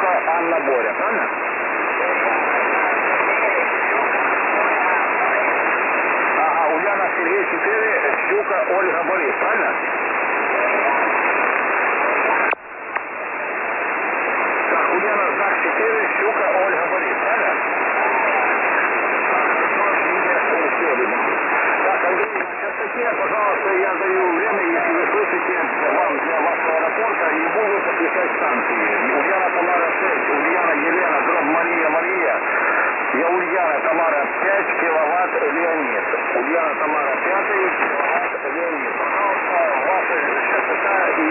Щука Анна Боря, правильно? Ага, Ульяна Сергей 4, Щука Ольга Борис, правильно? Так, Ульяна знак 4, Щука Ольга Борис, правильно? Так, Андрей, на частоте, пожалуйста, я даю время, если вы слышите, вам для вашего аэропорта и буду подключать станции. Ульяна Тамара 6, Ульяна Елена, дробь Мария Мария. Я Ульяна Тамара 5 киловатт Леонид. Ульяна Тамара 5 киловатт Леонид. Пожалуйста, ваша частота и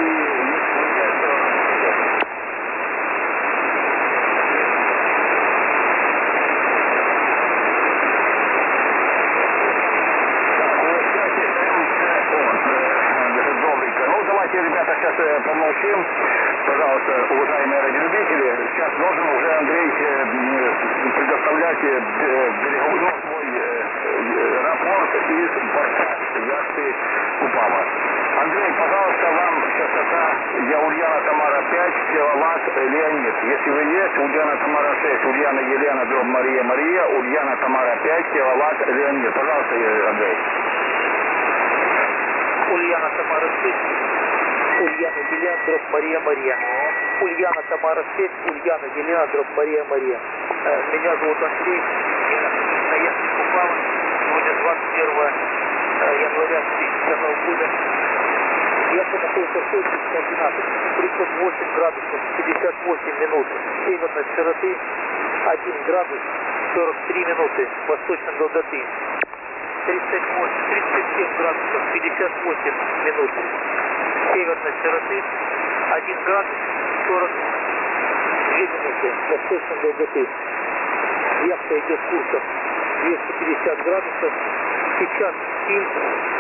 ребята, сейчас помолчим. Пожалуйста, уважаемые радиолюбители, сейчас должен уже Андрей предоставлять береговой свой рапорт из борта яхты Купава. Андрей, пожалуйста, вам частота, я Ульяна Тамара 5 киловатт Леонид. Если вы есть, Ульяна Тамара 6, Ульяна Елена, дробь Мария Мария, Ульяна Тамара 5 киловатт Леонид. Пожалуйста, Андрей. Ульяна Тамара 6, Ульяна Елена, дробь Мария Мария. Ульяна Тамара 6, Ульяна Елена, дробь Мария Мария. Меня зовут Андрей, я на яхте Купава. Сегодня 21 января 2010 года. Яхта находится в точке координаты 308 градусов 58 минут северной широты, 1 градус 43 минуты восточной долготы. 37 градусов 58 минут северной широты, 1 градус 42 минуты восточной долготы. Яхта идет курсом 250 градусов. Сейчас стиль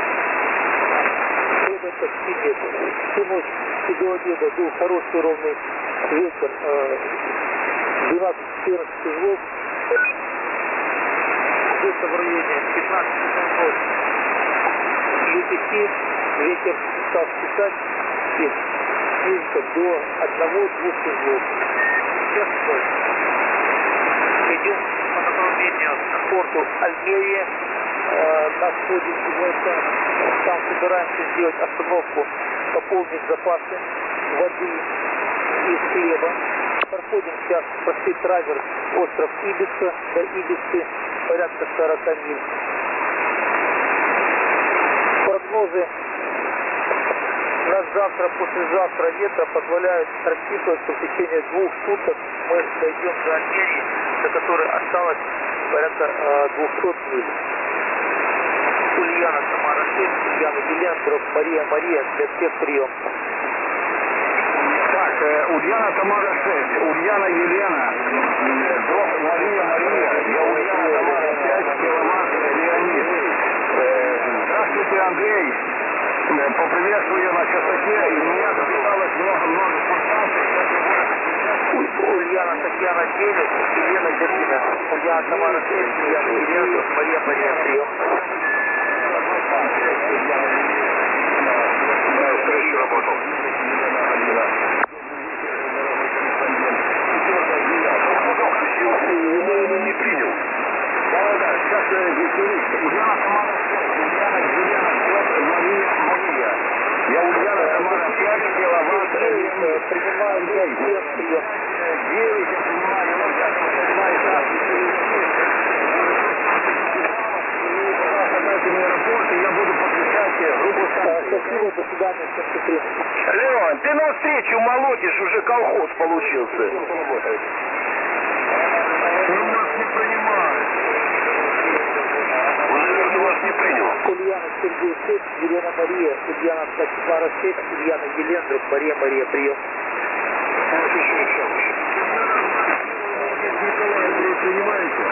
почти метр. Всю ночь и до обеда был хороший ровный ветер 12-14 узлов. Где-то в районе 15 узлов UTC ветер стал спускать и снизился до 1-2 узлов. Сейчас идем по направлению к порту Альмерия. На входе Гибралтара. Там собираемся сделать остановку, пополнить запасы воды и хлеба. Проходим сейчас простой траверс остров Ибица до Ибицы, порядка 40 миль. Прогнозы на завтра, послезавтра ветра позволяют рассчитывать, что в течение 2 суток мы дойдем до Альмерии, до которой осталось порядка 200 миль. Ульяна Тамара 6, Ульяна Елена, дробь Мария Мария, для всех прием. Так, Ульяна Тамара 6, Ульяна Елена, дробь Мария Мария, я Ульяна Тамара 5 киловатт Леонид. Здравствуйте, Андрей. Поприветствую на частоте, и у меня записалось много станций. Ульяна Татьяна 9, Елена Галина, Ульяна Тамара 6, Ульяна Елена, дробь Мария Мария, прием. Хорошо работал. Не принял. Да, сейчас Ульяна Тамара 6, Ульяна Елена, Мария Мария. Я Ульяна Тамара 5 киловатт. Принимаю 5 прием. 9 я принимаю, аэропорт, и я буду подключать группу станции. Спасибо, до свидания, всем счастливо. Леон, ты навстречу молотишь, уже колхоз получился. Он нас не принимает. Он, наверное, вас не принял. Ульяна Сергей 6, Елена Мария, Ульяна Тамара 6, Ульяна Елена, дробь Мария Мария, прием. Николай, вы принимаете?